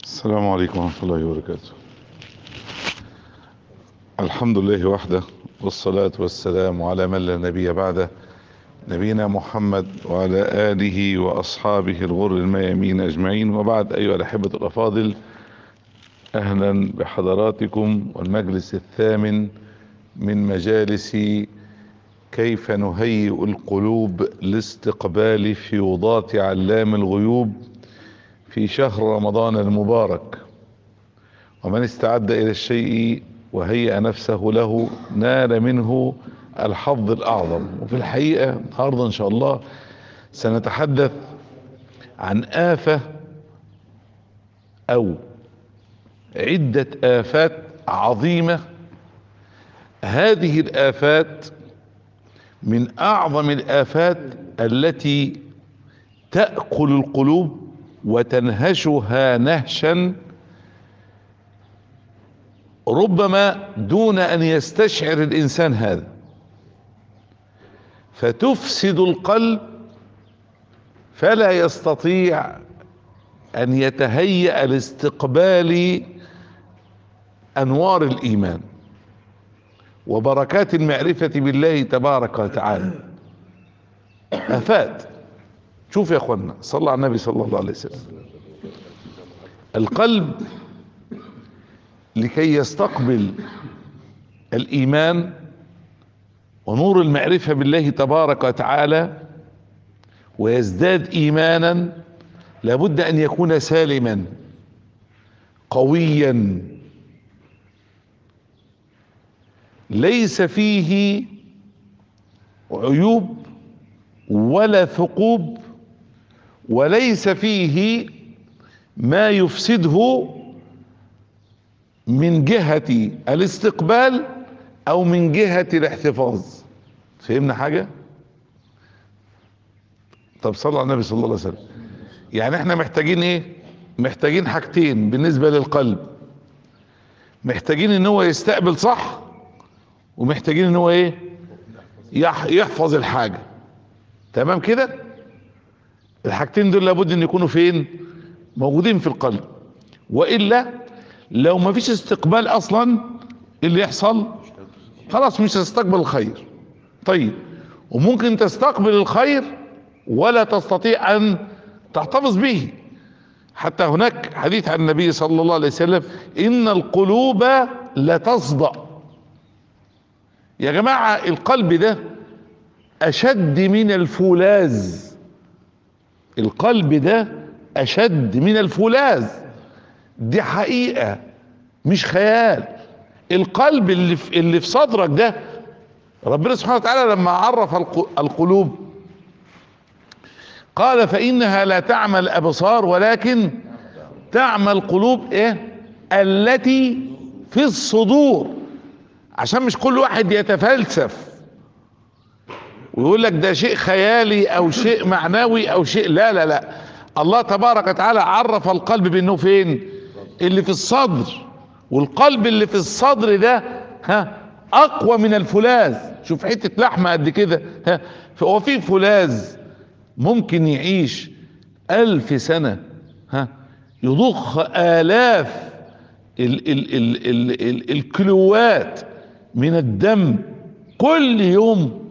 السلام عليكم ورحمة الله وبركاته. الحمد لله وحده، والصلاة والسلام على من لا نبي بعده، نبينا محمد وعلى آله وأصحابه الغر الميامين أجمعين، وبعد. أيها الأحبة الأفاضل، أهلا بحضراتكم والمجلس الثامن من مجالس كيف نهيئ القلوب لاستقبال فيوضات علام الغيوب في شهر رمضان المبارك. ومن استعد إلى الشيء وهيأ نفسه له نال منه الحظ الأعظم. وفي الحقيقة النهارده إن شاء الله سنتحدث عن آفة أو عدة آفات عظيمة. هذه الآفات من أعظم الآفات التي تأكل القلوب وتنهشها نهشا، ربما دون أن يستشعر الإنسان هذا، فتفسد القلب فلا يستطيع أن يتهيأ لاستقبال أنوار الإيمان وبركات المعرفة بالله تبارك وتعالى. آفات. شوف يا اخوانا، صلى على النبي صلى الله عليه وسلم. القلب لكي يستقبل الإيمان ونور المعرفة بالله تبارك وتعالى ويزداد إيمانا، لابد أن يكون سالما قويا، ليس فيه عيوب ولا ثقوب، وليس فيه ما يفسده من جهة الاستقبال او من جهة الاحتفاظ. فهمنا حاجة؟ طب صلى على النبي صلى الله عليه وسلم. يعني احنا محتاجين ايه؟ محتاجين حاجتين بالنسبة للقلب. محتاجين ان هو يستقبل صح، ومحتاجين ان هو ايه؟ يحفظ الحاجة. تمام كده؟ الحاجتين دول لابد ان يكونوا فين؟ موجودين في القلب. وإلا لو ما فيش استقبال اصلا، اللي يحصل خلاص مش هتستقبل الخير. طيب، وممكن تستقبل الخير ولا تستطيع ان تحتفظ به. حتى هناك حديث عن النبي صلى الله عليه وسلم: ان القلوب لتصدأ. يا جماعة، القلب ده اشد من الفولاذ. القلب ده اشد من الفولاذ، دي حقيقة مش خيال. القلب اللي في صدرك ده، ربنا سبحانه وتعالى لما عرف القلوب قال: فإنها لا تعمى الأبصار ولكن تعمى القلوب ايه؟ التي في الصدور. عشان مش كل واحد يتفلسف ويقول لك ده شيء خيالي او شيء معنوي او شيء، لا لا لا. الله تبارك وتعالى عرف القلب بانه فين؟ اللي في الصدر. والقلب اللي في الصدر ده اقوى من الفولاذ. شوف حتة لحمة قد كده، هو في فولاذ ممكن يعيش 1000 سنة، يضخ آلاف الكيلوات من الدم كل يوم.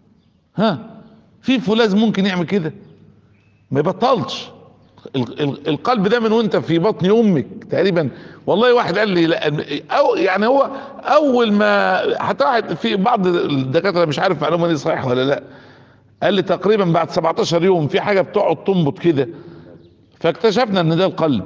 في فولاذ ممكن يعمل كده ما يبطلش. القلب ده من وانت في بطن امك تقريبا. والله واحد قال لي لا، أو يعني هو اول ما حتى واحد في بعض الدكاتره، مش عارف المعلومه دي صحيحه ولا لا، قال لي تقريبا بعد 17 يوم في حاجه بتقعد تنبض كده، فاكتشفنا ان ده القلب.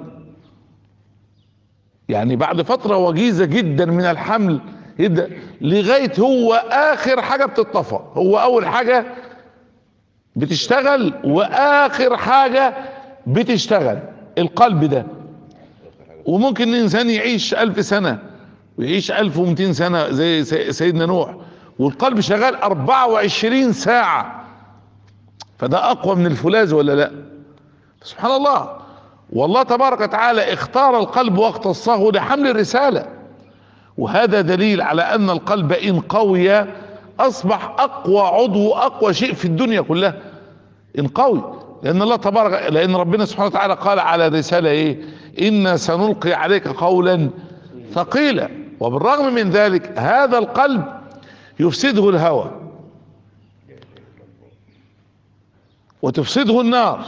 يعني بعد فتره وجيزه جدا من الحمل يبدا لغايه هو اخر حاجه بتطفى. هو اول حاجه بتشتغل واخر حاجه بتشتغل القلب ده. وممكن الانسان يعيش 1000 سنة ويعيش 1200 سنة زي سيدنا نوح، والقلب شغال 24 ساعة. فده اقوى من الفولاذ ولا لا؟ سبحان الله. والله تبارك وتعالى اختار القلب واختصه لحمل الرسالة. وهذا دليل على ان القلب ان قوي اصبح اقوى عضو، اقوى شيء في الدنيا كلها ان قوي. لان ربنا سبحانه وتعالى قال على الرسالة ايه؟ إنا سنلقي عليك قولا ثقيلا. وبالرغم من ذلك هذا القلب يفسده الهوى وتفسده النار.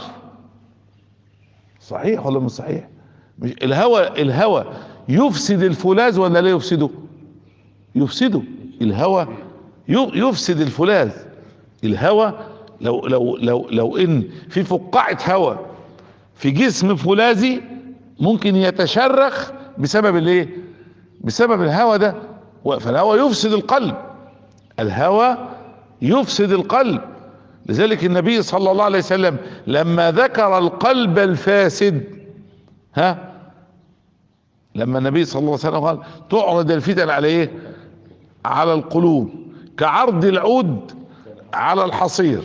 صحيح ولا مش صحيح؟ مش الهوى يفسد الفولاذ ولا لا يفسده؟ يفسده الهوى، يفسد الفولاذ. الهوى لو ان في فقاعة هوى في جسم فولاذي ممكن يتشرخ بسبب الايه؟ بسبب الهوى ده. فالهوى يفسد القلب، الهوى يفسد القلب. لذلك النبي صلى الله عليه وسلم لما ذكر القلب الفاسد، لما النبي صلى الله عليه وسلم قال تعرض الفتن على ايه؟ على القلوب كعرض العود على الحصير.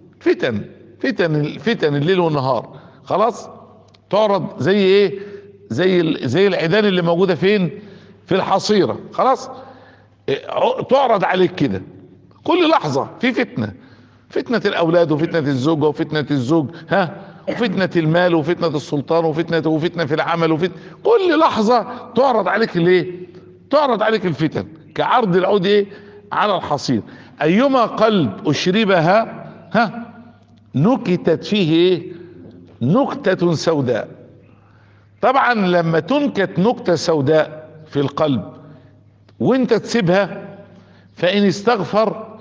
فتن الليل والنهار، خلاص تعرض زي ايه؟ زي العيدان اللي موجودة فين؟ في الحصيرة، خلاص تعرض عليك كده كل لحظة في فتنة الاولاد وفتنة الزوجة وفتنة الزوج، وفتنة المال وفتنة السلطان وفتنة في العمل كل لحظة تعرض عليك الايه؟ تعرض عليك الفتن كعرض العود ايه؟ على الحصير. ايما قلب اشربها نكتت فيه ايه؟ نكتة سوداء. طبعا لما تنكت نكتة سوداء في القلب وانت تسيبها فان استغفر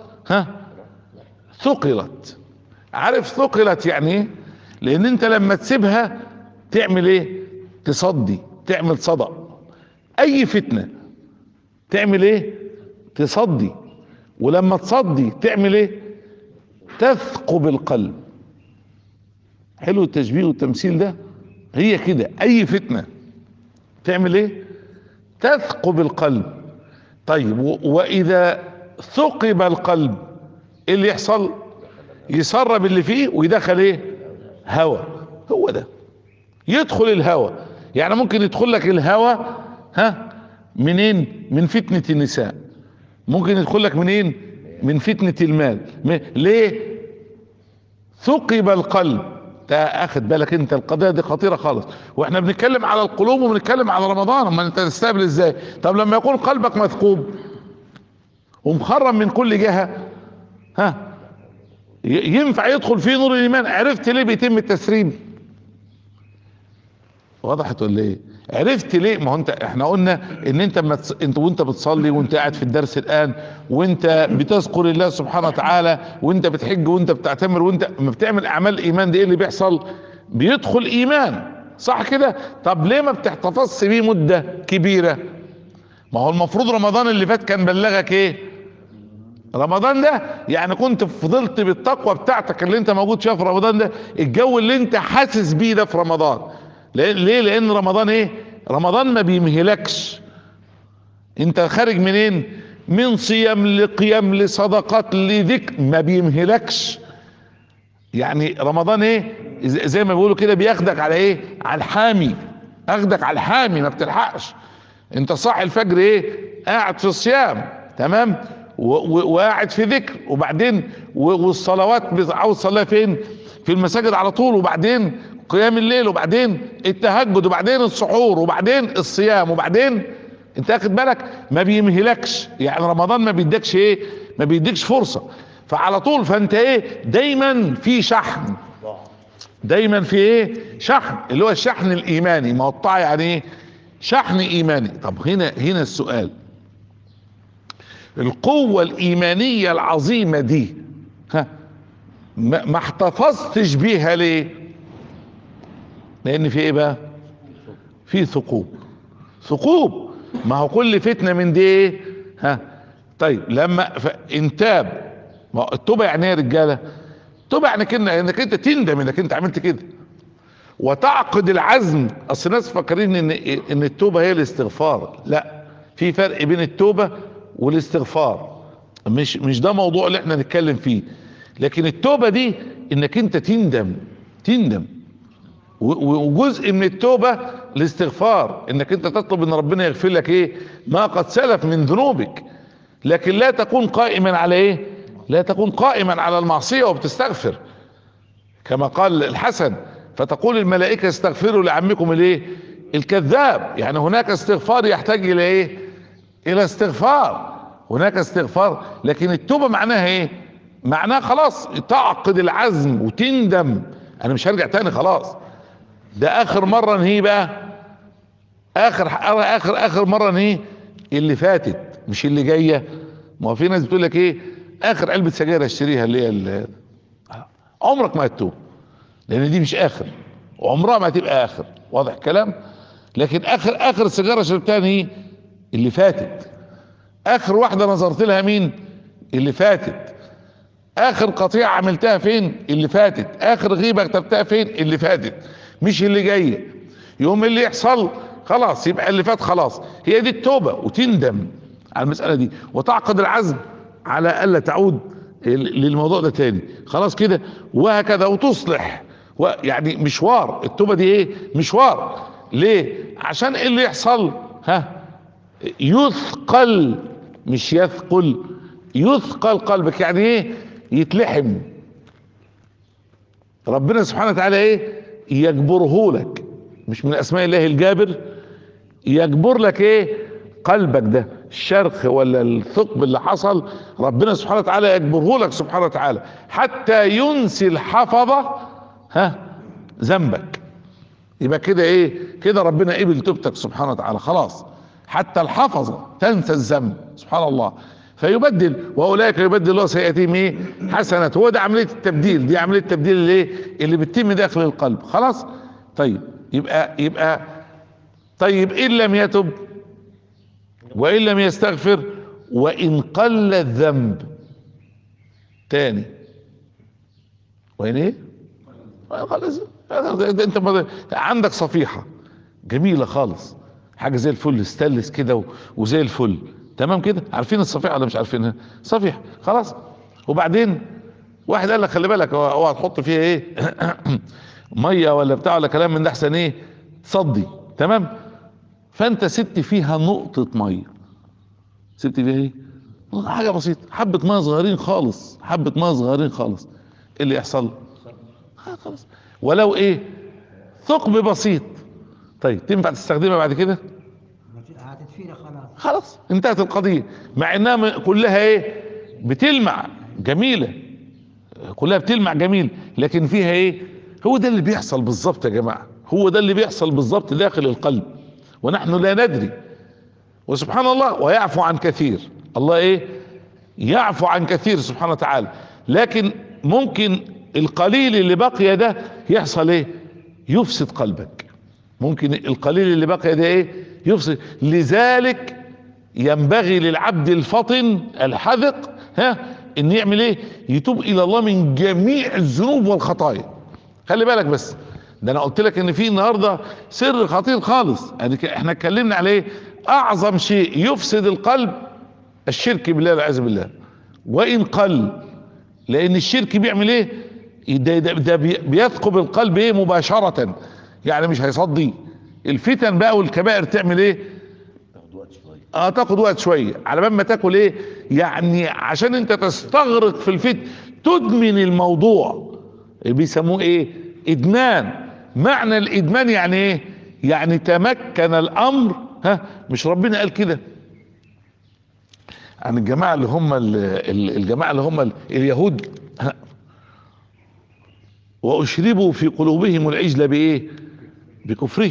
ثقلت. عارف ثقلت يعني ايه؟ لان انت لما تسيبها تعمل ايه؟ تصدي، تعمل صدى. اي فتنة تعمل ايه؟ تصدي. ولما تصدي تعمل ايه؟ تثقب القلب. حلو التشبيه والتمثيل ده. هي كده اي فتنة تعمل ايه؟ تثقب القلب. طيب واذا ثقب القلب ايه اللي يحصل؟ يسرب اللي فيه ويدخل ايه؟ هوى. هو ده يدخل الهوى. يعني ممكن يدخل لك الهوى منين؟ من فتنة النساء. ممكن يدخل لك منين؟ من فتنة المال. ليه؟ ثقب القلب. اخد بالك انت؟ القضية دي خطيرة خالص، واحنا بنتكلم على القلوب وبنتكلم على رمضان. اما انت تستقبل ازاي؟ طب لما يكون قلبك مثقوب ومخرم من كل جهة، ينفع يدخل فيه نور الايمان؟ عرفت ليه بيتم التسريب؟ وضحت ولا ايه؟ عرفت ليه؟ ما هو احنا قلنا ان انت وانت بتصلي وانت قاعد في الدرس الان وانت بتذكر الله سبحانه وتعالى وانت بتحج وانت بتعتمر وانت ما بتعمل اعمال ايمان، دي ايه اللي بيحصل؟ بيدخل ايمان، صح كده؟ طب ليه ما بتحتفظش بيه مدة كبيرة؟ ما هو المفروض رمضان اللي فات كان بلغك ايه؟ رمضان ده يعني كنت فضلت بالتقوى بتاعتك اللي انت موجود فيها في رمضان ده، الجو اللي انت حاسس بيه ده في رمضان. ليه؟ لان رمضان ايه؟ رمضان ما بيمهلكش. انت خارج منين؟ من صيام لقيام لصدقات لذكر، ما بيمهلكش. يعني رمضان ايه؟ زي ما بيقولوا كده بياخدك على ايه؟ على الحامي. اخدك على الحامي، ما بتلحقش. انت صاحي الفجر ايه؟ قاعد في الصيام، تمام، وقاعد في ذكر، وبعدين والصلوات عاوز تصليها فين؟ في المساجد على طول، وبعدين قيام الليل، وبعدين التهجد، وبعدين السحور، وبعدين الصيام، وبعدين انت اخد بالك؟ ما بيمهلكش. يعني رمضان ما بيدكش ايه؟ ما بيديكش فرصة، فعلى طول. فانت ايه؟ دايما في شحن، دايما في ايه؟ شحن، اللي هو الشحن الايماني. ما هو الطاعة يعني ايه؟ شحن ايماني. طب هنا السؤال، القوة الايمانية العظيمة دي ما احتفظتش بيها ليه؟ لان في ايه بقى؟ في ثقوب. ما هو كل فتنة من دي ايه؟ طيب لما انتاب، ما هو التوبة يعني ايه يا رجالة؟ التوبة يعني انك انت تندم انك انت عملت كده وتعقد العزم. اصل الناس فاكرين ان التوبة هي الاستغفار. لا، في فرق بين التوبة والاستغفار. مش ده موضوع اللي احنا نتكلم فيه. لكن التوبة دي انك انت تندم، وجزء من التوبة الاستغفار، انك انت تطلب ان ربنا يغفر لك ايه؟ ما قد سلف من ذنوبك. لكن لا تكون قائما على ايه؟ لا تكون قائما على المعصية وبتستغفر. كما قال الحسن: فتقول الملائكة استغفروا لعمكم الايه الكذاب. يعني هناك استغفار يحتاج الى ايه؟ الى استغفار. هناك استغفار، لكن التوبة معناها ايه؟ معناها خلاص تعقد العزم وتندم: انا مش هرجع تاني، خلاص ده اخر مرة نهي بقى، اخر مرة نهي اللي فاتت مش اللي جاية. ما هو في ناس بتقول لك ايه؟ اخر علبة سجاير اشتريها اللي هي عمرك ما هتتوب، لان دي مش اخر، وعمرها ما هتبقى اخر. واضح الكلام؟ لكن اخر سيجاره شربتها هي اللي فاتت. اخر واحده نظرت لها مين؟ اللي فاتت. اخر قطيعه عملتها فين؟ اللي فاتت. اخر غيبه كتبتها فين؟ اللي فاتت، مش اللي جايه. يوم اللي يحصل خلاص يبقى اللي فات خلاص. هي دي التوبه، وتندم على المساله دي وتعقد العزم على الا تعود للموضوع ده تاني، خلاص كده، وهكذا، وتصلح. يعني مشوار التوبه دي ايه؟ مشوار. ليه؟ عشان ايه اللي يحصل؟ يثقل، مش يثقل، يثقل قلبك. يعني ايه؟ يتلحم. ربنا سبحانه وتعالى ايه؟ يجبره لك. مش من اسماء الله الجابر؟ يجبر لك ايه؟ قلبك ده، الشرخ ولا الثقب اللي حصل، ربنا سبحانه وتعالى يجبره لك سبحانه وتعالى حتى ينسي الحفظة ذنبك. يبقى كده ايه؟ كده ربنا قبل توبتك سبحانه وتعالى، خلاص. حتى الحفظة تنسى الذنب، سبحان الله. فيبدل، واولئك يبدل الله سيئاتهم ايه؟ حسنات. هو ده عملية التبديل، دي عملية التبديل اللي بتتم داخل القلب، خلاص. طيب يبقى طيب ان لم يتب وان لم يستغفر وان قل الذنب تاني، وين ايه؟ خلاص انت عندك صفيحة جميلة خالص، حاجة زي الفل، استلس كده وزي الفل، تمام كده. عارفين الصفيحة ولا مش عارفينها؟ صفيحة، خلاص. وبعدين واحد قال لك خلي بالك، اوعى تحط فيها ايه مية ولا بتاع ولا كلام من ده، احسن ايه تصدي، تمام. فانت سبت فيها نقطة مية، سبت فيها ايه؟ حاجة بسيطة، حبة مية صغيرين خالص، حبة مية صغيرين خالص. ايه اللي يحصل؟ خلاص. ولو ايه؟ ثقب بسيط. طيب تنفع تستخدمها بعد كده؟ هتتفيري خلاص. خلاص انتهت القضية. مع انها كلها ايه؟ بتلمع جميلة، كلها بتلمع جميل، لكن فيها ايه؟ هو ده اللي بيحصل بالظبط يا جماعة، هو ده اللي بيحصل بالظبط داخل القلب ونحن لا ندري. وسبحان الله، ويعفو عن كثير. الله ايه؟ يعفو عن كثير سبحانه وتعالى. لكن ممكن القليل اللي بقي ده يحصل ايه؟ يفسد قلبك. ممكن القليل اللي بقي ده ايه؟ يفسد. لذلك ينبغي للعبد الفطن الحذق ان يعمل ايه؟ يتوب الى الله من جميع الذنوب والخطايا. خلي بالك بس، ده انا قلت لك ان في النهارده سر خطير خالص. يعني احنا اتكلمنا عليه، اعظم شيء يفسد القلب الشرك بالله والعياذ بالله، وان قل. لان الشرك بيعمل ايه؟ ده بيثقب القلب ايه؟ مباشرة. يعني مش هيصدي. الفتن بقى والكبائر تعمل ايه؟ تاخد وقت شوية على بال ما تاكل ايه؟ يعني عشان انت تستغرق في الفتن، تدمن الموضوع، بيسموه ايه؟ ادمان. معنى الادمان يعني ايه؟ يعني تمكن الامر. مش ربنا قال كده عن الجماعة اللي هم الجماعة اللي هم اليهود؟ واشربوا في قلوبهم العجل بايه؟ بكفرهم.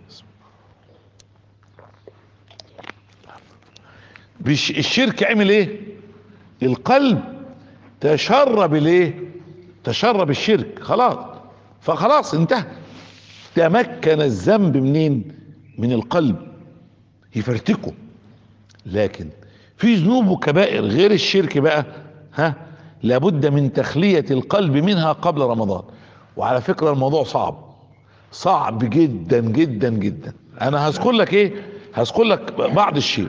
الشرك عمل ايه؟ القلب تشرب الايه؟ تشرب الشرك، خلاص. فخلاص انتهى. تمكن الذنب منين؟ من القلب، يفرتكه. لكن في ذنوب وكبائر غير الشرك بقى، لابد من تخلية القلب منها قبل رمضان. وعلى فكرة الموضوع صعب، صعب جدا جدا جدا. انا هذكر لك ايه؟ هذكر لك بعض الشيء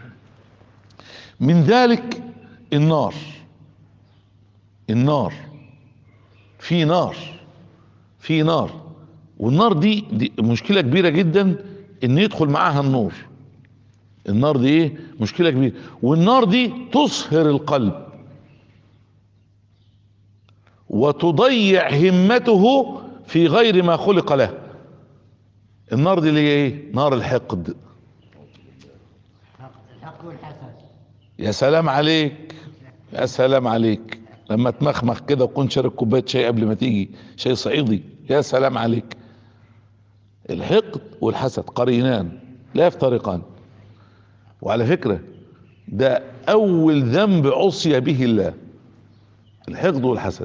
من ذلك. النار، النار، في نار، في نار. والنار دي مشكلة كبيرة جدا ان يدخل معاها النور. النار دي ايه؟ مشكلة كبيرة. والنار دي تصهر القلب وتضيع همته في غير ما خلق له. النار دي اللي هي ايه؟ نار الحقد. الحق والحسد. يا سلام عليك، يا سلام عليك، لما تمخمخ كده وتكون شارب كوبايه شاي قبل ما تيجي، شاي صعيدي، يا سلام عليك. الحقد والحسد قرينان لا يفترقان. وعلى فكره ده اول ذنب عصي به الله، الحقد والحسد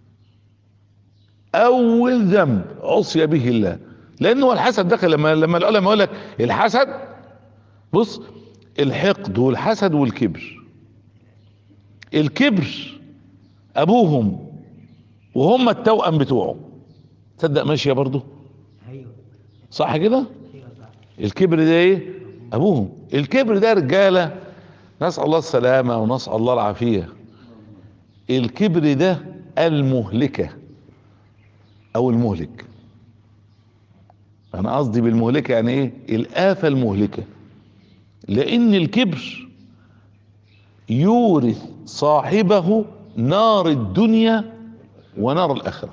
اول ذنب عصي به الله. لانه الحسد دخل، لما العلماء يقول لك الحسد، بص، الحقد والحسد والكبر. الكبر ابوهم وهم التوأم بتوعه، تصدق ماشيه برضه؟ ايوه صح كده؟ ايوه صح. الكبر ده ايه؟ ابوهم. الكبر ده رجاله، نسأل الله السلامه ونسأل الله العافيه. الكبر ده المهلكه او المهلك. انا قصدي بالمهلكه يعني ايه؟ الآفة المهلكه. لان الكبر يورث صاحبه نار الدنيا ونار الاخره.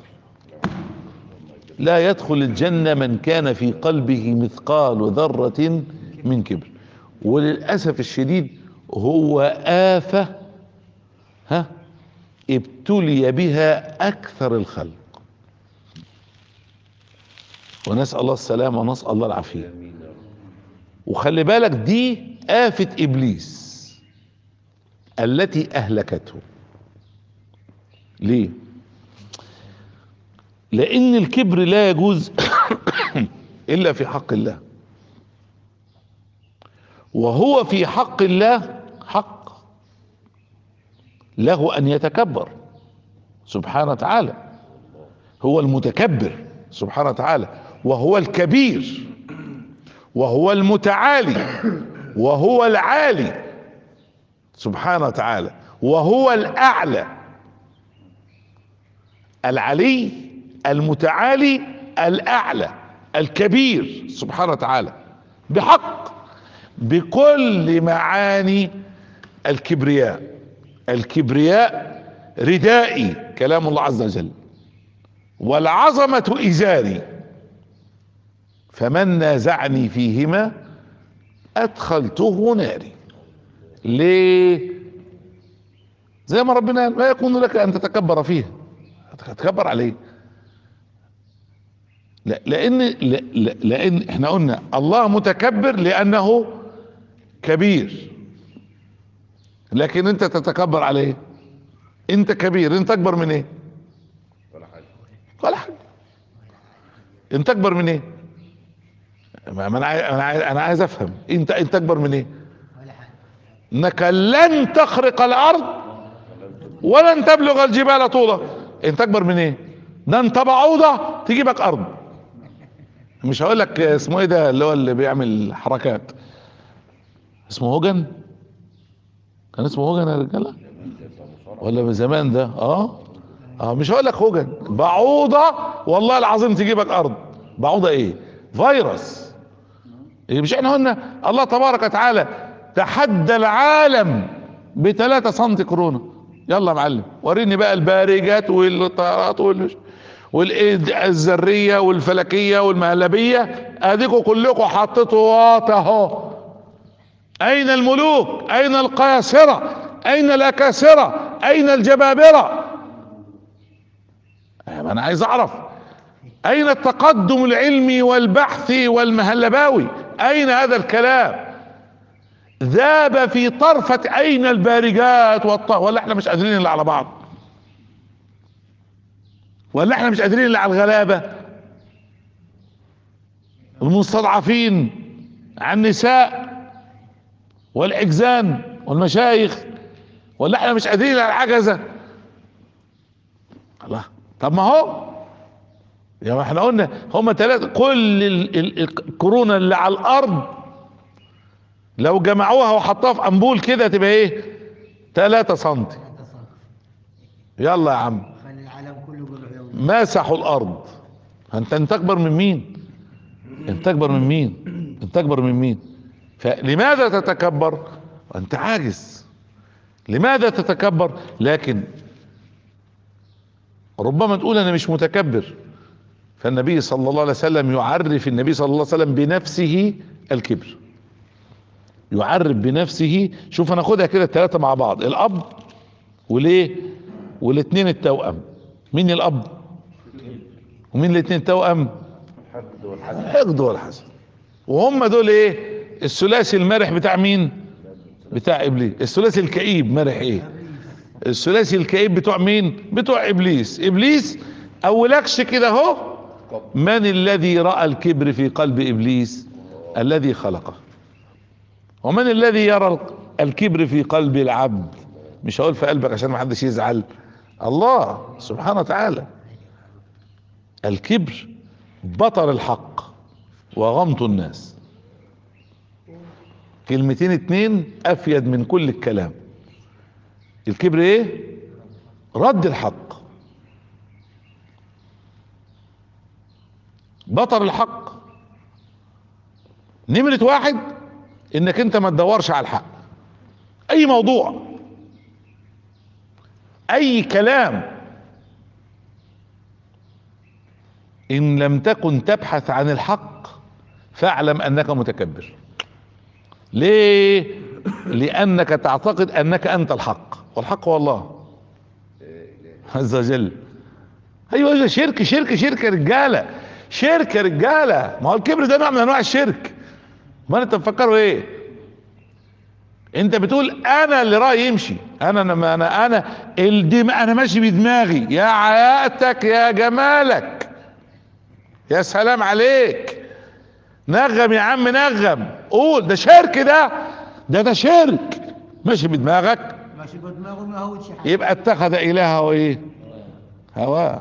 لا يدخل الجنة من كان في قلبه مثقال ذرة من كبر. وللأسف الشديد هو آفة ابتلي بها أكثر الخلق، ونسأل الله السلامة ونسأل الله العافية. وخلي بالك دي آفة إبليس التي أهلكته. ليه؟ لأن الكبر لا يجوز إلا في حق الله، وهو في حق الله حق له أن يتكبر سبحانه وتعالى. هو المتكبر سبحانه وتعالى، وهو الكبير، وهو المتعالي، وهو العالي سبحانه وتعالى، وهو الأعلى، العلي المتعالي الأعلى الكبير سبحانه وتعالى، بحق، بكل معاني الكبرياء. الكبرياء ردائي كلام الله عز وجل، والعظمة إزاري، فمن نازعني فيهما أدخلته ناري. ليه؟ زي ما ربنا قال لا يكون لك أن تتكبر فيها. هتتكبر عليه؟ لا، لأن احنا قلنا الله متكبر لأنه كبير، لكن انت تتكبر عليه. انت كبير، انت اكبر من ايه؟ ولا حاجه. ولا حاجه. انت اكبر من ايه؟ ما انا عايز افهم، انت اكبر من ايه؟ ولا حاجه. انك لن تخرق الارض ولن تبلغ الجبال طولا. انت اكبر من ايه؟ ده انت بعوضه تجيبك ارض. مش هقول لك اسمه ايه ده اللي هو اللي بيعمل حركات، اسمه هوجن. كان اسمه هوجن يا رجاله ولا من زمان ده؟ مش هقول لك هوجن، بعوضه والله العظيم تجيبك ارض. بعوضه ايه؟ فيروس. إيه؟ مش احنا قلنا الله تبارك وتعالى تحدى العالم ب3 سم كورونا؟ يلا يا معلم وريني بقى البارجات والطيارات والذريه والفلكيه والمهلبيه، اديكوا كلكم حطيتوا واط اهو. اين الملوك؟ اين القياصره؟ اين الاكاسره؟ اين الجبابره؟ انا عايز اعرف اين التقدم العلمي والبحثي والمهلباوي؟ اين هذا الكلام؟ ذاب في طرفة عين البارجات ولا احنا مش قادرين الا على بعض؟ ولا احنا مش قادرين الا على الغلابة المستضعفين، على النساء والعجزان والمشايخ؟ ولا احنا مش قادرين على العجزة؟ الله. طب ما هو يعني احنا قلنا هم 3. كل الكورونا اللي على الارض لو جمعوها وحطوها في امبول كده تبقى ايه؟ 3 سم. يلا يا عم خلي العالم كله يقول عيون. مسحوا الارض. انت اكبر من مين؟ انت اكبر من مين؟ انت اكبر من مين؟ فلماذا تتكبر وانت عاجز؟ لماذا تتكبر؟ لكن ربما تقول انا مش متكبر، فالنبي صلى الله عليه وسلم يعرف النبي صلى الله عليه وسلم بنفسه الكبر، يعرف بنفسه. شوف انا اخدها كده الثلاثه مع بعض، الاب وليه والاثنين التوأم. مين الاب ومين الاثنين التوأم؟ الحقد والحسد. وهم دول ايه؟ الثلاثي المرح بتاع مين؟ بتاع ابليس. الثلاثي الكئيب مرح ايه؟ الثلاثي الكئيب بتوع مين؟ بتوع ابليس. ابليس اولكش كده اهو. من الذي رأى الكبر في قلب ابليس؟ الذي خلقه. ومن الذي يرى الكبر في قلب العبد؟ مش هقول في قلبك عشان ما حدش يزعل، الله سبحانه وتعالى. الكبر بطر الحق وغمط الناس. كلمتين اتنين افيد من كل الكلام. الكبر ايه؟ رد الحق، بطر الحق. نمرة واحد انك انت ما تدورش على الحق. اي موضوع، اي كلام، ان لم تكن تبحث عن الحق فاعلم انك متكبر. ليه؟ لانك تعتقد انك انت الحق، والحق هو الله عز وجل. ايوه شرك شرك شرك يا رجاله، شرك يا رجاله. ما هو الكبر ده نوع من انواع الشرك. ما انت مفكره ايه؟ انت بتقول انا اللي رايي يمشي، انا انا ماشي بدماغي. يا عياتك يا جمالك، يا سلام عليك. نغم يا عم نغم، قول ده شرك، ده شرك. ماشي بدماغك، ماشي بدماغه ما هوش حاجه. يبقى اتخذ الهه ايه؟ هواه.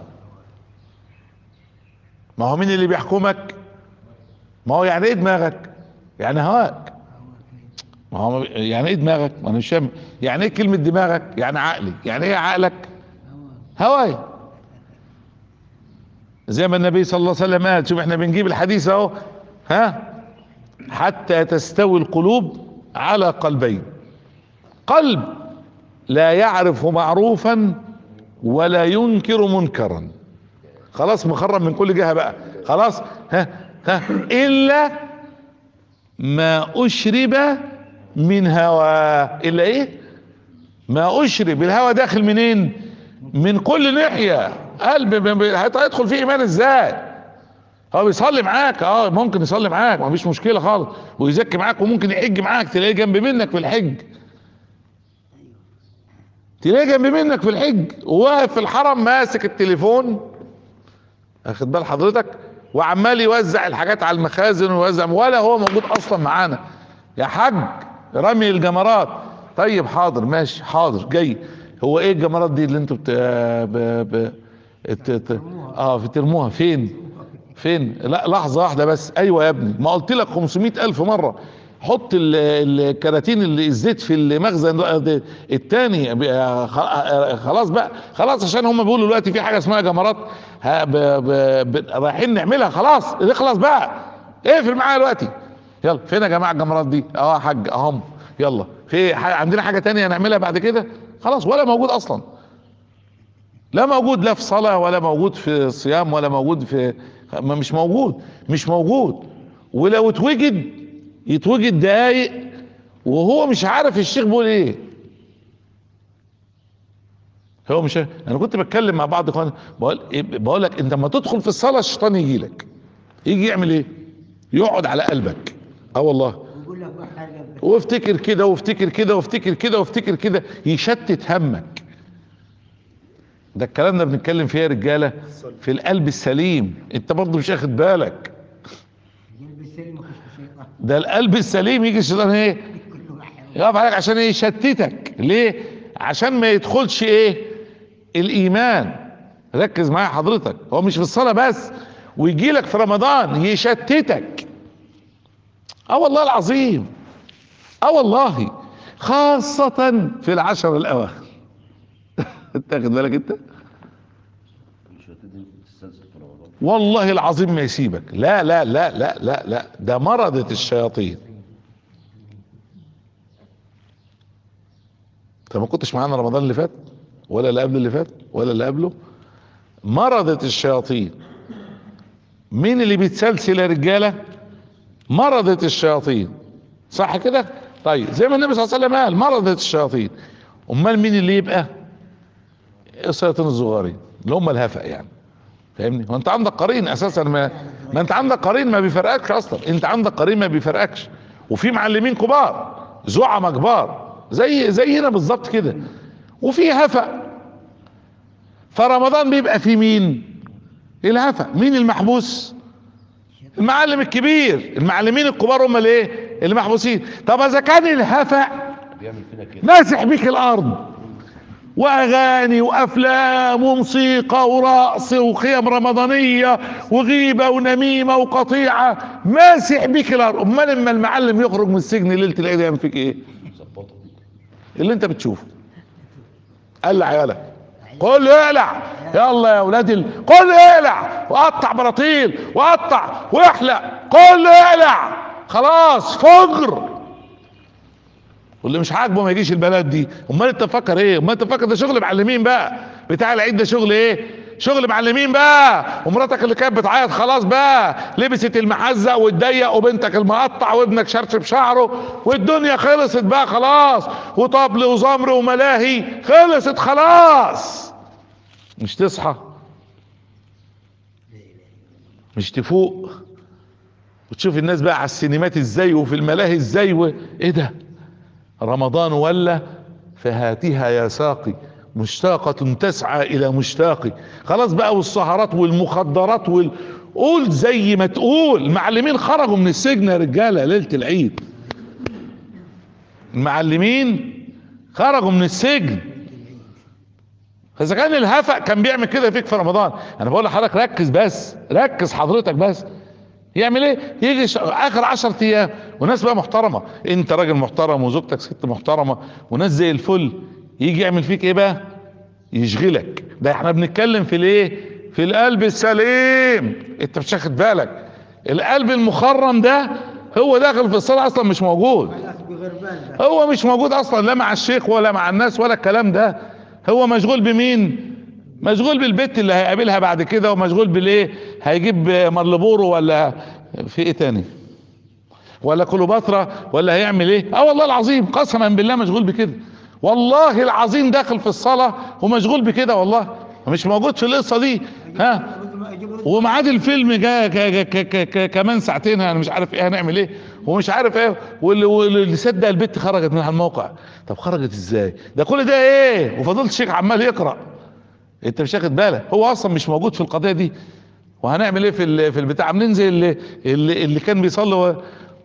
ما هو مين اللي بيحكمك؟ ما هو يعني ايه دماغك؟ يعني هواك. ما هو يعني ايه دماغك؟ ما انا مش فاهم يعني ايه كلمه دماغك. يعني عقلي. يعني ايه عقلك؟ هواي. زي ما النبي صلى الله عليه وسلم قال. شوف احنا بنجيب الحديث اهو، ها، حتى تستوي القلوب على قلبين. قلب لا يعرف معروفا ولا ينكر منكرا، خلاص مخرم من كل جهة بقى، خلاص. ها الا ما اشرب من هوى. الا ايه؟ ما اشرب. الهوى داخل منين؟ من كل ناحية. قلب هيدخل فيه ايمان ازاي؟ هو بيصلي معاك، ممكن يصلي معاك، ما فيش مشكلة خالص، ويزكي معاك، وممكن يحج معاك، تلاقيه جنب منك في الحج، تلاقيه جنب منك في الحج، وواقف في الحرم ماسك التليفون، اخد بال حضرتك، وعمال يوزع الحاجات على المخازن ويوزع، ولا هو موجود اصلا معانا. يا حاج رمي الجمرات. طيب حاضر ماشي حاضر جاي. هو ايه الجمرات دي اللي انتوا بترموها فين؟ لا لحظة واحدة بس. ايوه يا ابني، ما قلت لك 500 الف مرة حط الكراتين اللي الزيت في المخزن التاني. خلاص بقى، خلاص، عشان هم بيقولوا دلوقتي في حاجة اسمها جمرات رايحين نعملها. خلاص اخلص بقى، اقفل معايا دلوقتي. يلا فين يا جماعة الجمرات دي؟ يا حاج اهم. يلا في عندنا حاجة تانية نعملها بعد كده؟ خلاص، ولا موجود اصلا. لا موجود، لا في صلاة، ولا موجود في صيام، ولا موجود في، مش موجود، مش موجود. ولو يتوجد دقايق وهو مش عارف الشيخ بيقول ايه. هو مش عارف. انا كنت بتكلم مع بعض اخوان، بقول لك انت لما تدخل في الصلاة الشيطان يجي لك، يجي يعمل ايه؟ يقعد على قلبك. والله. ويقول لك روح حاجه. وافتكر كده وافتكر كده وافتكر كده وافتكر كده، يشتت همك. ده الكلام ده بنتكلم فيه يا رجاله في القلب السليم. انت برضه مش واخد بالك. القلب السليم مفيش شيطان. ده القلب السليم يجي الشيطان ايه؟ كله واحد. يقف عليك عشان ايه؟ يشتتك. ليه؟ عشان ما يدخلش ايه؟ الايمان. ركز معايا حضرتك، هو مش في الصلاه بس، ويجي لك في رمضان يشتتك. والله العظيم، والله، خاصة في العشر الاواخر. انت واخد بالك انت؟ والله العظيم ما يسيبك. لا لا لا لا لا لا، ده مرضة الشياطين. انت ما كنتش معانا رمضان اللي فات، ولا اللي قبل اللي فات، ولا اللي قبله؟ مرضت الشياطين. مين اللي بيتسلسل يا رجالة؟ مرضت الشياطين، صح كده؟ طيب زي ما النبي صلى الله عليه وسلم قال مرضت الشياطين. امال مين اللي يبقى؟ الشياطين الصغارين اللي هم الهفأ يعني، فاهمني؟ وانت عندك قرين اساسا، ما انت عندك قرين ما بيفرقكش اصلا، انت عندك قرين ما بيفرقكش، وفي معلمين كبار زعماء كبار زينا بالظبط كده، وفي هفأ. فرمضان بيبقى فيه مين؟ الهفأ. مين المحبوس؟ المعلم الكبير. المعلمين الكبار هم الايه؟ اللي محبوسين. طب اذا كان الهفأ ماسح بيك الارض، واغاني وافلام وموسيقى ورقص وخيام رمضانيه وغيبه ونميمه وقطيعه، ماسح بيك الارض، امال اما المعلم يخرج من السجن ليله العيد يعمل فيك ايه؟ اللي انت بتشوفه. قلع يالا، كله يقلع، يلا يا اولاد كله يقلع وقطع براطيل وقطع واحلق، كله يقلع، خلاص فجر. واللي مش عاجبه ما يجيش البلد دي. امال انت فاكر ايه؟ امال انت فاكر ده شغل معلمين بقى؟ بتاع العيد ده شغل ايه؟ شغل معلمين بقى. ومراتك اللي كانت بتعيط خلاص بقى لبست المحزق والضيق، وبنتك المقطع، وابنك شرشب شعره، والدنيا خلصت بقى خلاص، وطبل وزمر وملاهي خلصت خلاص. مش تصحى، مش تفوق وتشوف الناس بقى على السينمات ازاي وفي الملاهي ازاي ايه ده؟ رمضان ولا فهاتها يا ساقي مشتاقة تسعى الى مشتاقي. خلاص بقى، والسهرات والمخدرات قول زي ما تقول. المعلمين خرجوا من السجن يا رجالة ليلة العيد، المعلمين خرجوا من السجن. فاذا كان الهفأ كان بيعمل كده فيك في رمضان، انا بقول لحضرتك ركز بس، ركز حضرتك بس. يعمل ايه؟ يجي اخر 10 ايام وناس بقى محترمه، انت راجل محترم وزوجتك ست محترمه وناس زي الفل، يجي يعمل فيك ايه بقى؟ يشغلك. ده احنا بنتكلم في الايه؟ في القلب السليم. انت مش واخد بالك؟ القلب المخرم ده هو داخل في الصلاه اصلا مش موجود، هو مش موجود اصلا، لا مع الشيخ ولا مع الناس ولا الكلام ده. هو مشغول بمين؟ مشغول بالبت اللي هيقابلها بعد كده، ومشغول بالايه؟ هيجيب مرلبورو ولا في ايه تاني، ولا كليوباترا، ولا هيعمل ايه؟ والله العظيم قسما بالله مشغول بكده، والله العظيم داخل في الصلاة ومشغول بكده، والله مش موجود في القصة دي. ها، وميعاد الفيلم جا كمان ساعتين، انا مش عارف ايه هنعمل ايه ومش عارف ايه، واللي صدق البت خرجت من على الموقع. طب خرجت ازاي؟ ده كل ده ايه وفضلت الشيخ عمال يقرأ؟ انت مش واخد بالك؟ هو اصلا مش موجود في القضيه دي. وهنعمل ايه في البتاع؟ عاملين زي اللي كان بيصلي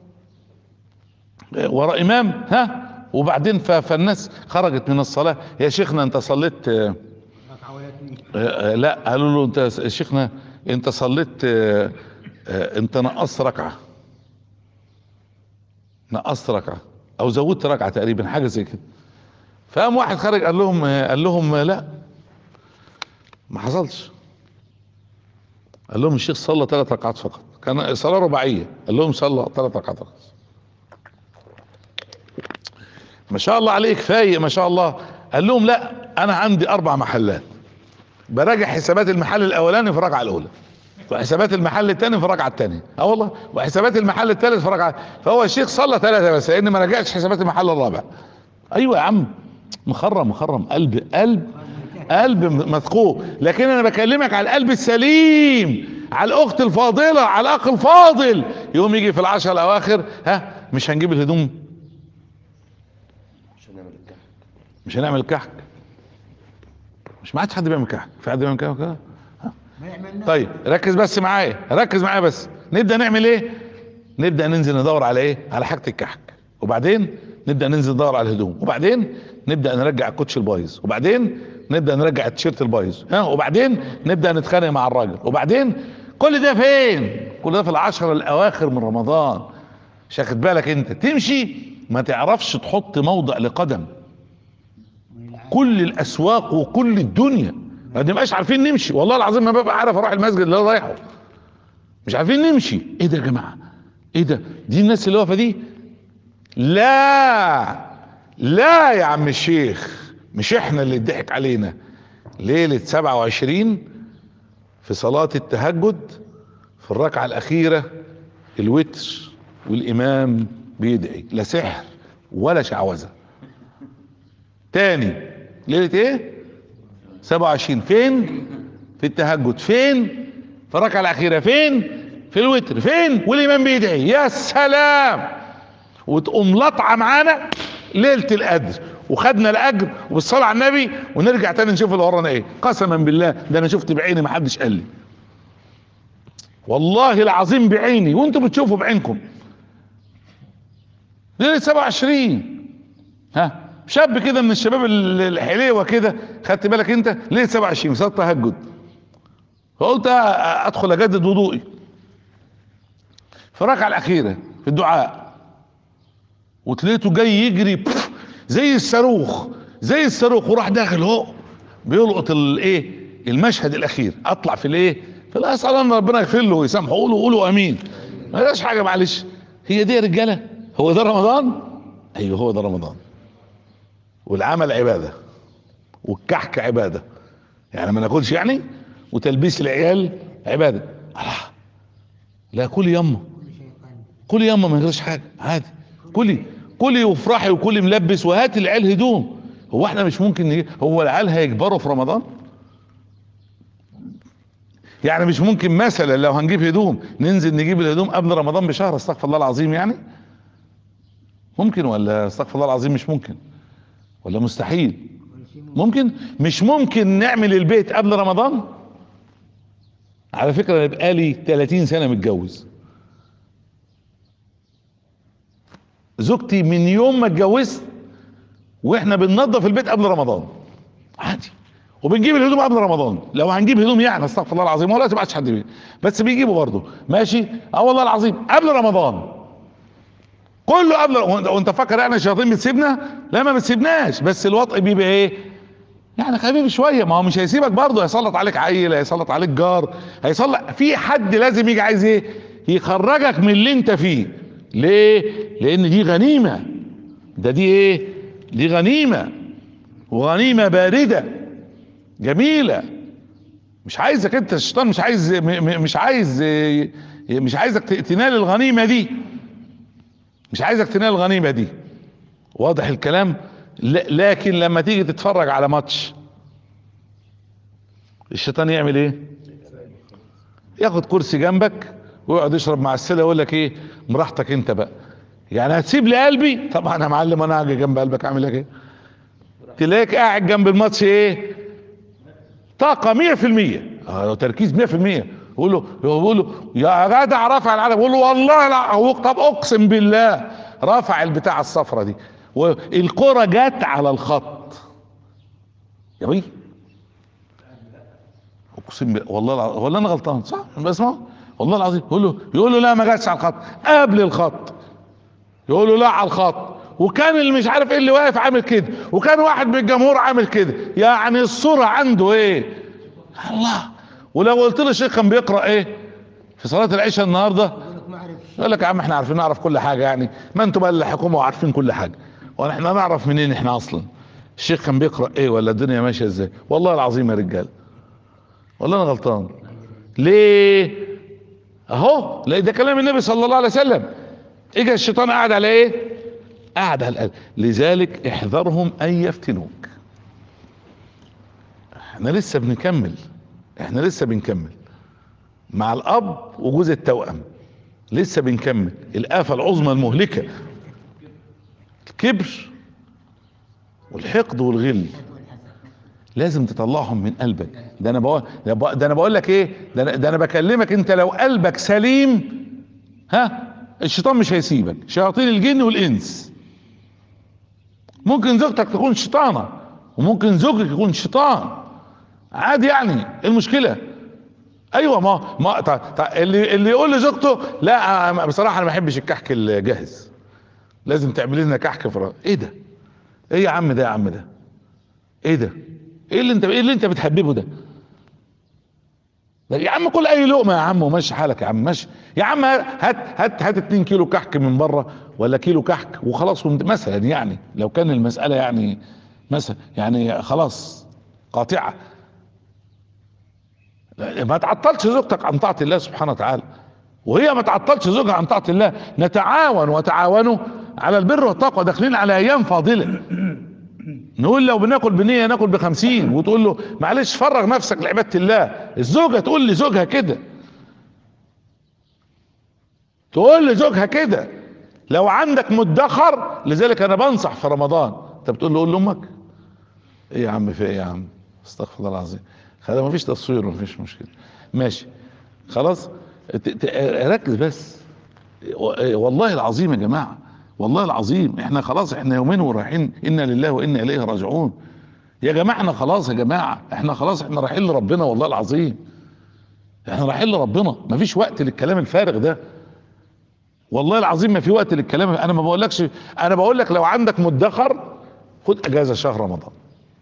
وراء امام، ها، وبعدين فالناس خرجت من الصلاه. يا شيخنا انت صليت لا، قالوا له انت يا شيخنا انت صليت انت نقصت ركعه، نقصت ركعه او زودت ركعه تقريبا، حاجه زي كده. فقام واحد خرج قال لهم لا ما حصلش. قال لهم الشيخ صلى 3 ركعات فقط، كان صلاة رباعية، قال لهم صلى 3 ركعات فقط. ما شاء الله عليك فايق ما شاء الله. قال لهم لا انا عندي 4 محلات، براجع حسابات المحل الاولاني في الركعة الاولى، وحسابات المحل الثاني في الركعة الثانية، والله، وحسابات المحل الثالث في الركعة. فهو الشيخ صلى 3 بس لان ما راجعش حسابات المحل الرابع. ايوه يا عم، مخرم قلب مثقوب. لكن انا بكلمك على القلب السليم، على الاخت الفاضله، على الاخ الفاضل. يوم يجي في ال10 الاواخر، ها، مش هنجيب الهدوم، مش هنعمل كحك. مش ما عادش حد بيعمل كحك، في حد بيعمل كحك؟ طيب ركز بس معايا، ركز معايا بس. نبدا نعمل ايه؟ نبدا ننزل ندور على ايه؟ على حاجه الكحك، وبعدين نبدا ننزل ندور على الهدوم، وبعدين نبدا نرجع الكوتش البايظ، وبعدين نبدا نرجع التيشيرت البايظ، ها، وبعدين نبدا نتخانق مع الراجل، وبعدين كل ده فين؟ كل ده في ال10 الاواخر من رمضان. مش واخد بالك؟ انت تمشي ما تعرفش تحط موضع لقدم. كل الاسواق وكل الدنيا ما نبقاش عارفين نمشي، والله العظيم ما ببقى عارف اروح المسجد اللي انا رايحه، مش عارفين نمشي. ايه ده يا جماعه؟ ايه ده؟ دي الناس اللي واقفه دي؟ لا يا عم الشيخ، مش احنا اللي اتضحك علينا. ليلة 27 في صلاة التهجد في الركعة الأخيرة الوتر والإمام بيدعي، لا سحر ولا شعوذة. تاني، ليلة ايه؟ 27. فين؟ في التهجد. فين؟ في الركعة الأخيرة. فين؟ في الوتر. فين؟ والإمام بيدعي. يا سلام! وتقوم لطعة معانا ليلة القدر، وخدنا الأجر والصلاة على النبي، ونرجع تاني نشوف اللي ورانا ايه. قسما بالله ده أنا شفت بعيني، ما حدش قال لي، والله العظيم بعيني، وانتوا بتشوفوا بعينكم. ليلة 27، ها، شاب كده من الشباب الحليوة كده، خدت بالك انت؟ ليلة 27 صلاة تهجد، فقلت ادخل اجدد وضوئي في الركعة الأخيرة في الدعاء، وتلاقيته جاي يجري زي الصاروخ، زي الصاروخ، وراح داخل هو بيلقط الايه، المشهد الأخير. اطلع في الايه، فلا اسال ان ربنا يغفر له ويسامحه، قولوا امين. ما فيهاش حاجه، معلش. هي دي يا رجاله، هو ده رمضان؟ ايوه هو ده رمضان. والعمل عباده، والكحك عباده، يعني ما ناكلش يعني، وتلبيس العيال عباده. الله، لا كلي يما، كل شيطان. كلي يما، ما يجراش حاجه، عادي. كلي، كلي وافرحي، وكلي ملبس، وهات العيال هدوم. هو احنا مش ممكن هو العيال هيكبروا في رمضان؟ يعني مش ممكن مثلا لو هنجيب هدوم ننزل نجيب الهدوم قبل رمضان بشهر؟ استغفر الله العظيم. يعني ممكن ولا استغفر الله العظيم مش ممكن؟ ولا مستحيل؟ كل شيء ممكن. مش ممكن نعمل البيت قبل رمضان؟ على فكرة انا بقالي 30 سنة متجوز، زوجتي من يوم ما اتجوزت واحنا بننظف البيت قبل رمضان عادي، وبنجيب الهدوم قبل رمضان لو هنجيب هدوم، يعني استغفر الله العظيم، ولا تبعتش حد بيه، بس بيجيبوا برضه ماشي. اه والله العظيم قبل رمضان كله قبل. وانت فاكر يعني الشياطين بتسيبنا؟ لا ما بتسيبناش، بس الوطء بيبقى ايه يعني، خفيف شويه. ما هو مش هيسيبك برضه، هيسلط عليك عيل، هيسلط عليك جار، هيسلط في حد، لازم يجي عايز ايه، يخرجك من اللي انت فيه. ليه؟ لان دي غنيمه. ده دي ايه؟ دي غنيمه، وغنيمه بارده جميله. مش عايزك انت، الشيطان مش عايز مش عايزك تنال الغنيمه دي، مش عايزك تنال الغنيمه دي. واضح الكلام؟ لكن لما تيجي تتفرج على ماتش، الشيطان يعمل ايه؟ ياخد كرسي جنبك ويقعد يشرب مع السله، ويقول لك ايه، براحتك انت بقى، يعني هتسيب لي قلبي؟ طبعا يا معلم، انا هاجي جنب قلبك اعمل لك ايه؟ تلاقيك قاعد جنب الماتش ايه، طاقه 100%، تركيز 100%. يقول له يا جدع رفع العلم، يقول له والله لا. هو طب اقسم بالله رفع البتاع الصفرة دي، والكرة جت على الخط يا بي، اقسم بالله والله انا غلطان صح؟ بسمع والله العظيم. يقول له لا ما جاتش على الخط، قبل الخط. يقول له لا على الخط، وكان اللي مش عارف ايه اللي واقف عامل كده، وكان واحد من الجمهور عامل كده، يعني الصورة عنده ايه الله. ولو قلت له الشيخ كان بيقرأ ايه في صلاة العشاء النهاردة، يقول لك ما اعرف. يقول لك يا عم احنا عارفين، نعرف كل حاجة يعني، ما انتوا بقى الحكومة وعارفين كل حاجة، واحنا نعرف منين احنا اصلا الشيخ كان بيقرأ ايه ولا الدنيا ماشية ازاي؟ والله العظيم يا رجال، والله انا غلطان. ليه؟ اهو لا، ده كلام النبي صلى الله عليه وسلم. اجى الشيطان قاعد على ايه؟ قاعد على القلب. لذلك احذرهم ان يفتنوك. احنا لسه بنكمل، احنا لسه بنكمل مع الاب وجوز التوأم، لسه بنكمل الآفة العظمى المهلكة، الكبر والحقد والغل. لازم تطلعهم من قلبك. ده انا بقول لك ايه، ده انا بكلمك انت لو قلبك سليم، ها، الشيطان مش هيسيبك. شياطين الجن والانس، ممكن زوجتك تكون شيطانة، وممكن زوجك يكون شيطان، عادي يعني، ايه المشكلة؟ ايوه، ما اللي يقول لزوجته لا بصراحة انا ما بحبش الكحك الجاهز، لازم تعمل لنا كحك فراغ. ايه ده؟ ايه يا عم ده، يا عم ده ايه ده؟ ايه اللي انت بتحببه ده؟ يا عم كل اي لقمه يا عم وماشي حالك يا عم، ماشي يا عم. هات 2 كيلو كحك من بره، ولا كيلو كحك وخلاص. مثلا يعني لو كان المساله يعني مثلا يعني خلاص قاطعه، ما تعطلش زوجتك عن طاعة الله سبحانه وتعالى، وهي ما تعطلش زوجها عن طاعة الله. نتعاون وتعاونوا على البر والتقوى، داخلين على ايام فاضلة. نقول لو بناكل بنية ناكل ب50، وتقول له معلش فرغ نفسك لعبادة الله. الزوجة تقول لزوجها كده، تقول لزوجها كده. لو عندك مدخر، لذلك انا بنصح في رمضان، انت بتقول له قول لامك ايه يا عم، في ايه يا عم، استغفر الله العظيم، خلاص مفيش تصوير ومفيش مشكله، ماشي خلاص، ركز بس. والله العظيم يا جماعه، والله العظيم احنا خلاص، احنا يومين ورايحين انا لله وانا اليه راجعون. يا جماعه احنا خلاص، يا جماعه احنا خلاص، احنا رايحين لربنا، والله العظيم احنا رايحين لربنا. مفيش وقت للكلام الفارغ ده، والله العظيم ما في وقت للكلام. انا ما بقولكش، انا بقول لك لو عندك مدخر خد اجازه شهر رمضان.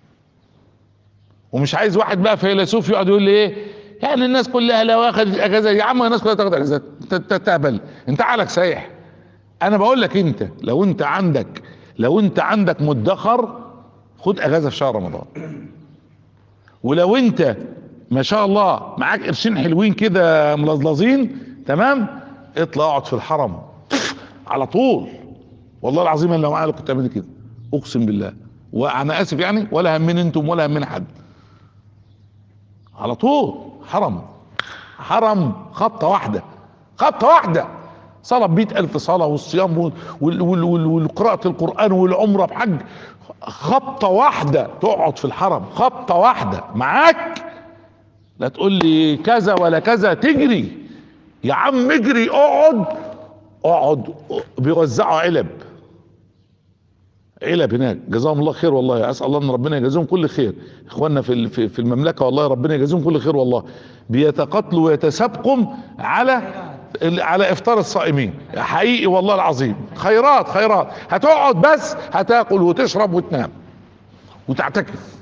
ومش عايز واحد بقى فيلسوف يقعد يقول لي ايه يعني الناس كلها لو اخذت اجازه. يا عم الناس كلها تاخد اجازات، انت تهبل، انت عقلك سايح. انا بقول لك انت لو انت عندك مدخر خد اجازه في شهر رمضان. ولو انت ما شاء الله معاك قرشين حلوين كده ملظلظين تمام، اطلع اقعد في الحرم على طول. والله العظيم انا لو معايا كنت اعمل كده، اقسم بالله. وانا اسف يعني، ولا همني انتم ولا همني حد، على طول حرم. حرم خطه واحده، خطه واحده. صلاه ب100,000 صلاه، والصيام وقراءة القرآن والعمرة بحج، خبطة واحدة تقعد في الحرم، خبطة واحدة معاك. لا تقول لي كذا ولا كذا، تجري يا عم، اجري، اقعد اقعد. بيوزعوا علب هناك، جزاهم الله خير والله، اسال الله ان ربنا يجازيهم كل خير. اخواننا في المملكه، والله ربنا يجازيهم كل خير والله. بيتقاتلوا ويتسابقوا على افطار الصائمين، حقيقي والله العظيم. خيرات خيرات. هتقعد بس هتاكل وتشرب وتنام وتعتكف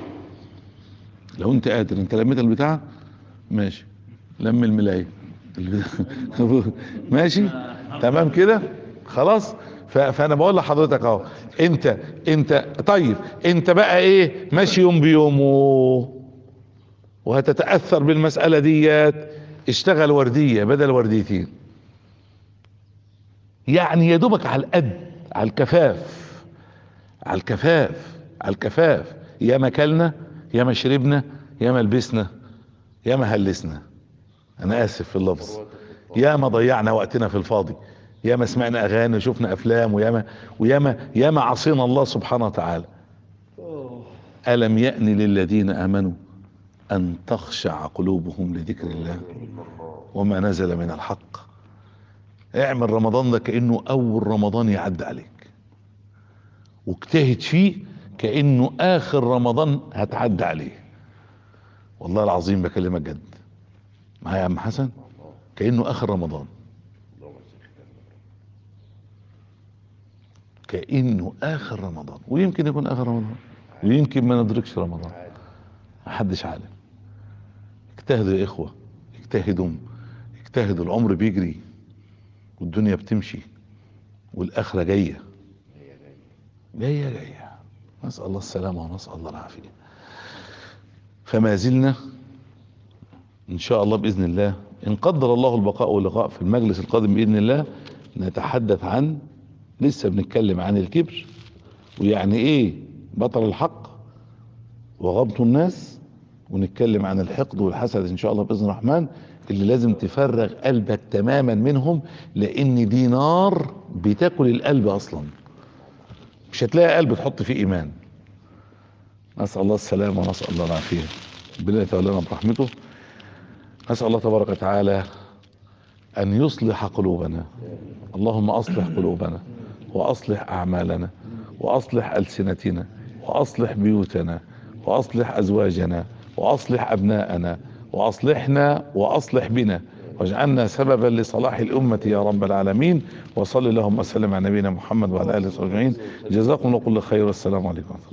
لو انت قادر. انت لميت البتاع ماشي، لم الملاية ماشي تمام كده خلاص. فانا بقول لحضرتك اهو، انت طيب، انت بقى ايه ماشي يوم بيومه وهتتأثر بالمسألة ديت، اشتغل وردية بدل ورديتين، يعني يا دوبك على القد، على الكفاف، على الكفاف، على الكفاف. يا ما كلنا، يا ما شربنا، يا ما لبسنا، يا ما هلسنا، انا اسف في اللفظ، يا ما ضيعنا وقتنا في الفاضي، يا ما سمعنا اغاني وشفنا افلام، يا ما عصينا الله سبحانه وتعالى. الم يأن للذين امنوا ان تخشع قلوبهم لذكر الله وما نزل من الحق. اعمل رمضان ده كأنه اول رمضان يعدي عليك، واجتهد فيه كأنه اخر رمضان هتعدي عليه. والله العظيم بكلمك جد، معايا يا عم حسن، كأنه اخر رمضان، كأنه اخر رمضان. ويمكن يكون اخر رمضان، ويمكن ما ندركش رمضان، محدش عالم. اجتهدوا يا اخوة، اجتهدوا، اجتهدوا. العمر بيجري والدنيا بتمشي والاخرة جاية جاية جاية، نسأل الله السلامة ونسأل الله العافية. فما زلنا ان شاء الله باذن الله، ان قدر الله البقاء واللقاء، في المجلس القادم باذن الله نتحدث عن، لسه بنتكلم عن الكبر، ويعني ايه بطل الحق وغبط الناس، ونتكلم عن الحقد والحسد ان شاء الله باذن الرحمن، اللي لازم تفرغ قلبك تماما منهم، لان دي نار بتاكل القلب اصلا، مش هتلاقي قلب تحط فيه ايمان. نسأل الله السلامة ونسأل الله العافية، ربنا يتولانا برحمته. نسأل الله تبارك وتعالى ان يصلح قلوبنا، اللهم اصلح قلوبنا واصلح اعمالنا واصلح السنتنا واصلح بيوتنا واصلح ازواجنا واصلح ابناءنا واصلحنا واصلح بنا، واجعلنا سببا لصلاح الامة يا رب العالمين. وصل اللهم وسلم على نبينا محمد وعلى اله وصحبه اجمعين. جزاكم الله كل خير، والسلام عليكم.